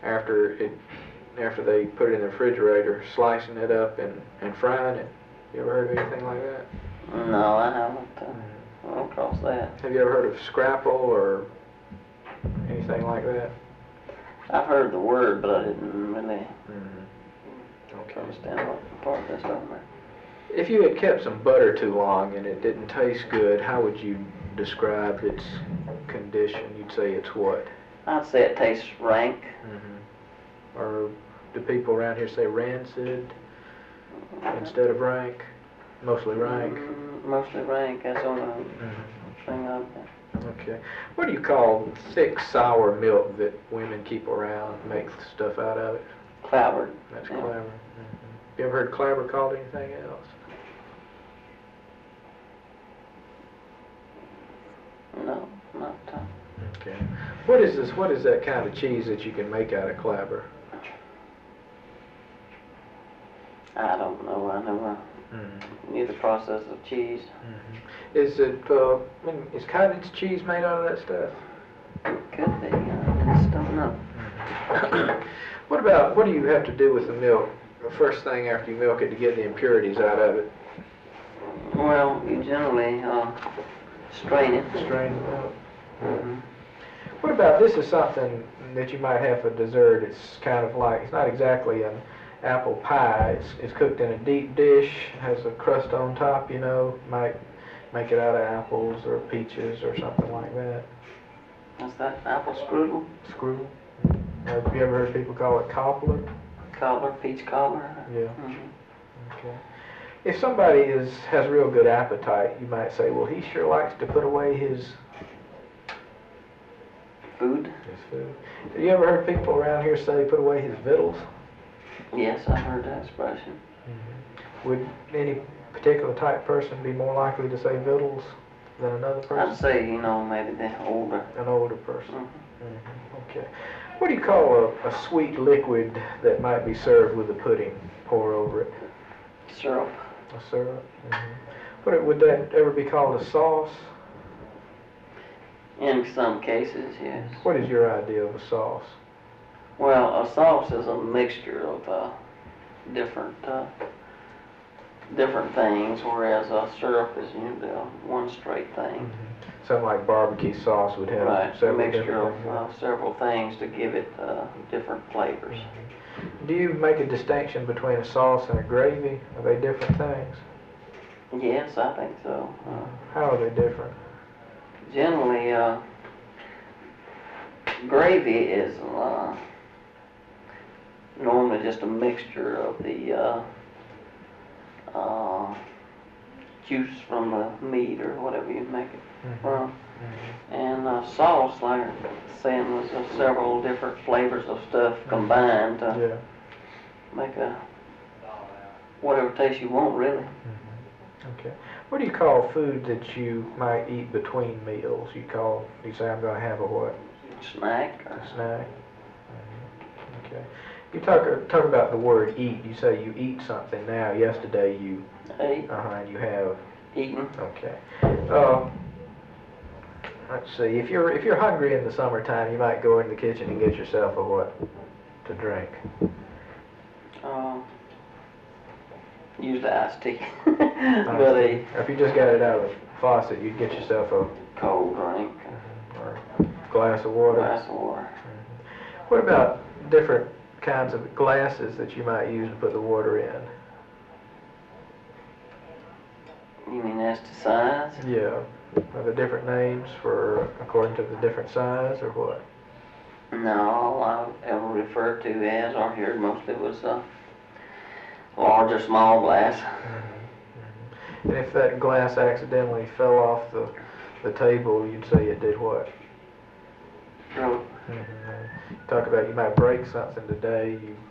after they put it in the refrigerator, slicing it up and frying it. You ever heard of anything like that? No, I haven't run across that. Have you ever heard of scrapple or anything like that? I've heard the word, but I didn't really Okay. understand what part that's talking about. If you had kept some butter too long and it didn't taste good, how would you describe its condition? You'd say it's what? I'd say it tastes rank. Or do people around here say rancid instead of rank? Mostly rank. Mostly rank, that's the only thing I've got. Okay. What do you call thick, sour milk that women keep around, make stuff out of it? Clabbered. That's Yeah. clabber. You ever heard clabber called anything else? No, not. Okay. What is this? What is that kind of cheese that you can make out of clabber? I don't know. I never knew the process of cheese. Is it? I mean, is cottage cheese made out of that stuff? It could be. I just don't know. What do you have to do with the milk? The first thing after you milk it to get the impurities out of it? Well, you generally strain it. Strain the milk. What about, this is something that you might have for dessert. It's kind of like, it's not exactly an apple pie. It's cooked in a deep dish, has a crust on top, you know. Might make it out of apples or peaches or something like that. What's that? Apple strudel? Screw. Have you ever heard people call it cobbler? Cobbler, peach cobbler? Yeah. Okay. If somebody has real good appetite, you might say, well, he sure likes to put away his food. Have you ever heard people around here say put away his victuals? Yes, I've heard that expression. Would any particular type person be more likely to say victuals than another person? I'd say, maybe the older. An older person. Okay. What do you call a sweet liquid that might be served with a pudding? Pour over it. Syrup. A syrup. Would that ever be called a sauce? In some cases, yes. What is your idea of a sauce? Well, a sauce is a mixture of different things, whereas a syrup is usually one straight thing. Something like barbecue sauce would have several a mixture different things. of several things to give it different flavors. Do you make a distinction between a sauce and a gravy? Are they different things? Yes, I think so. How are they different? Generally, gravy is normally just a mixture of the juice from the meat or whatever you make it from. And sauce, like I was saying, was several different flavors of stuff combined to make whatever taste you want, really. Okay. What do you call food that you might eat between meals? You say, I'm going to have a what? Snack. A snack. Okay. You talk about the word eat. You say you eat something now. Yesterday you ate. And you have eaten. Okay. Let's see. If you're hungry in the summertime, you might go in the kitchen and get yourself a what to drink? Usually iced tea. But if you just got it out of the faucet, you'd get yourself a cold drink or a glass of water. What about different kinds of glasses that you might use to put the water in? You mean as to size? Yeah. Are there different names according to the different size, or what? No, all I ever referred to as or heard mostly was large or small glass. And if that glass accidentally fell off the table, you'd say it did what? Broke. Talk about you might break something today. You